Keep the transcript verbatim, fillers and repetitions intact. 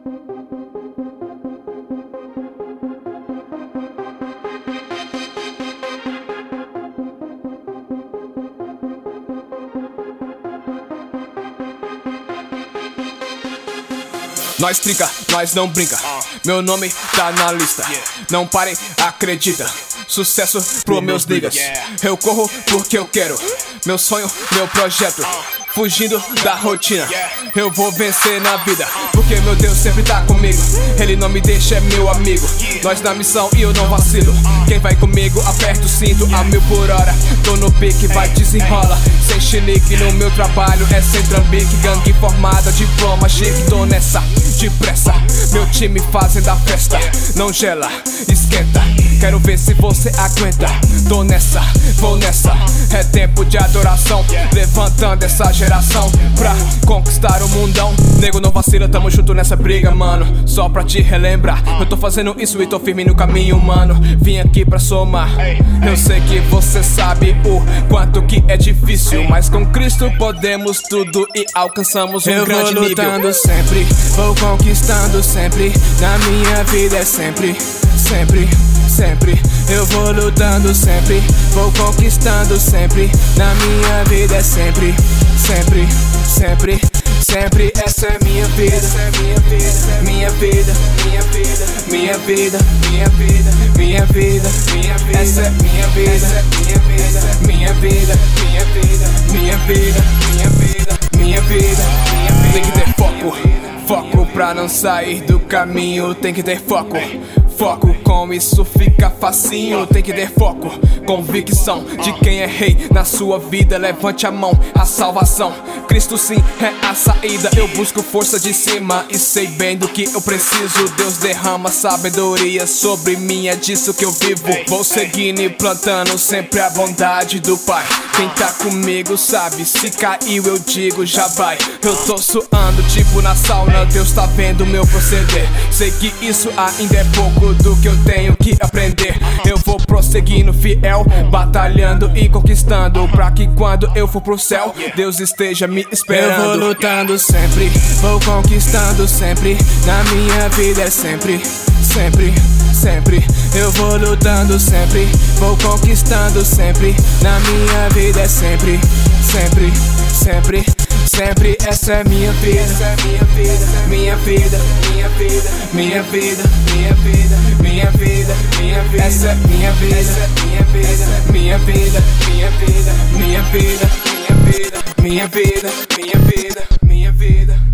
Nós trinca, nós não brinca. Meu nome tá na lista. Não pare, acredita. Sucesso pro meus niggas. Eu corro porque eu quero. Meu sonho, meu projeto. Fugindo da rotina. Eu vou vencer na vida, porque meu Deus sempre tá comigo. Ele não me deixa, é meu amigo. Nós na missão e eu não vacilo. Quem vai comigo, aperta o cinto a mil por hora. Tô no pique, vai desenrola. Sem chilique no meu trabalho, é sem trambique. Gangue formada, diploma chique. Tô nessa, depressa. Meu time fazendo a festa. Não gela, esquenta. Quero ver se você aguenta. Tô nessa, vou nessa. É tempo de adoração. Levantando essa geração pra conquistar o mundão. Nego, não vacila, tamo junto nessa briga, mano. Só pra te relembrar, eu tô fazendo isso e tô firme no caminho, mano. Vim aqui pra somar. Eu sei que você sabe o quanto que é difícil, mas com Cristo podemos tudo e alcançamos um eu grande nível. Eu vou lutando sempre, vou conquistando sempre. Na minha vida é sempre, sempre, sempre. Eu vou lutando sempre, vou conquistando sempre. Na minha vida é sempre, sempre, sempre, sempre. Essa é minha vida, essa é minha vida, minha vida, minha vida, minha vida, minha vida, minha vida, minha vida. Essa é minha vida, minha vida, minha vida, minha vida, minha vida, minha vida, minha vida, minha vida. Tem que ter foco, foco pra não sair do caminho. Tem que ter foco, foco, com isso fica facinho. Tem que ter foco, convicção de quem é rei na sua vida. Levante a mão, a salvação, Cristo sim é a saída. Eu busco força de cima e sei bem do que eu preciso. Deus derrama sabedoria sobre mim, é disso que eu vivo. Vou seguindo e plantando sempre a bondade do Pai. Quem tá comigo sabe, se caiu eu digo já vai. Eu tô suando tipo na sauna, Deus tá vendo meu proceder. Sei que isso ainda é pouco do que eu tenho que aprender. Eu vou prosseguindo fiel, batalhando e conquistando, pra que quando eu for pro céu, Deus esteja me esperando. Eu vou lutando sempre, vou conquistando sempre. Na minha vida é sempre, sempre, sempre. Eu vou lutando sempre, vou conquistando sempre. Na minha vida é sempre, sempre, sempre, sempre. Essa é minha vida, essa é minha vida, minha vida, minha vida, minha vida, minha vida, minha vida, minha vida. Essa é minha vida, essa é minha vida, minha vida, minha vida, minha vida, minha vida, minha vida, minha vida, minha vida.